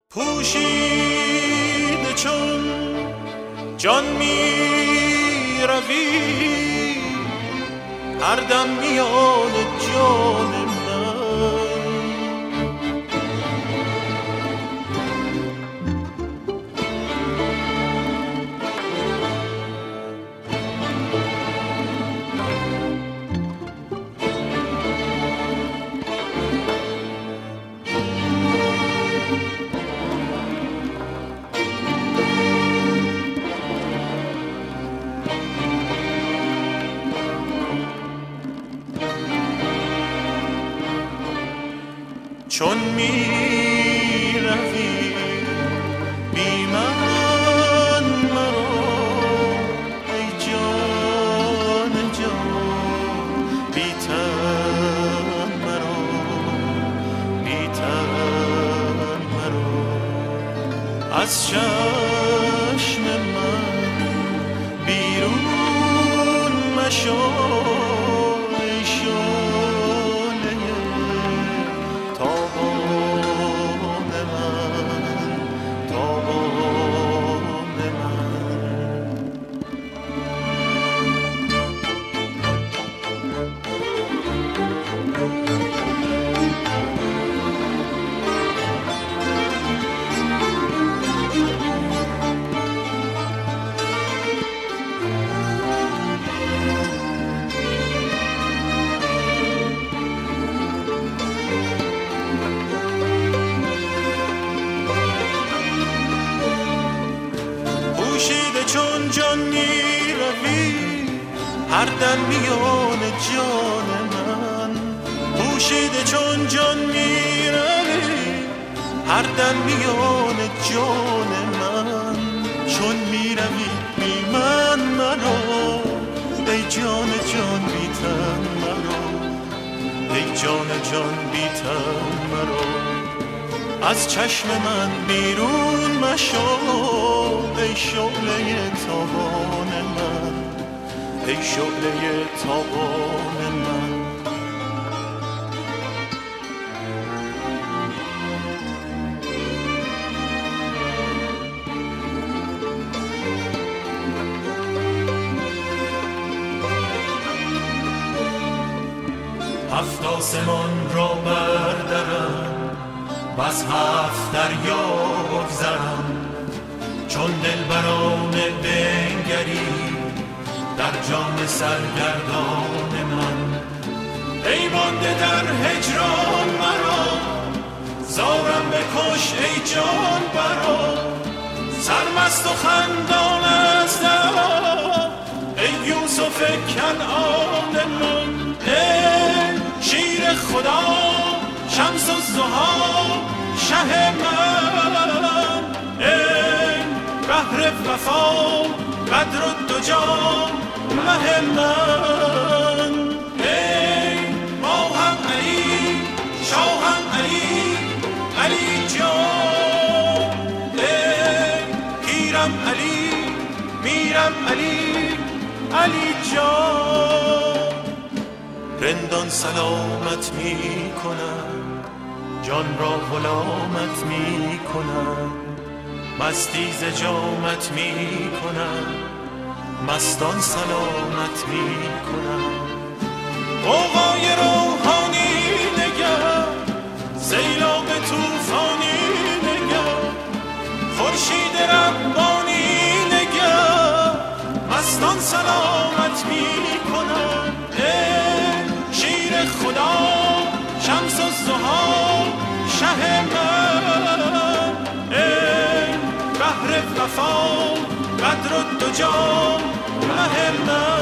پوشیده چون جان می روی، هر دم میان جان من. چون می روی بی من مرا، ای جان جان بی تن مرا، بی تن مرا. از چشم من بیرون مشو، ای شعله تابان من، تابان من. پوشیده چون جان می روی، هر دم میان جان من. پوشیده چون جان می روی، هر دم میان جان من. چون می روی بی من مرا، ای جان جان بی تن مرا، ای جان جان بی تن مرا. از چشم من بیرون مشو، ای شعله تابان من، ای شعله تابان من. هفت آسمان را بردرم و از هفت دریا بگذرم، چون دلبران بنگری در جان سرگردان من. ای مانده در هجران مرا، زارم بکش ای جان برا. سرمست و خندان از دل، ای یوسف کنعان من. ای شیر خدا شمس الضحی شه من، ای بحر وفا بدر الدجا مه من. ای ماهم علی شاهم علی علی جان، ای پیرم علی میرم علی علی جان. رندان سلامت می کنم، جان را غلامت می کنم. مستی ز جامت می کنم، مستان سلامت می کنم. غوغای روحانی نگر، سیلاب طوفانی نگر. خورشید ربانی نگر، مستان سلامت می کنم. شیر خدا شمس الضحی شه من، ای بحر وفا بدر الدجا مه من.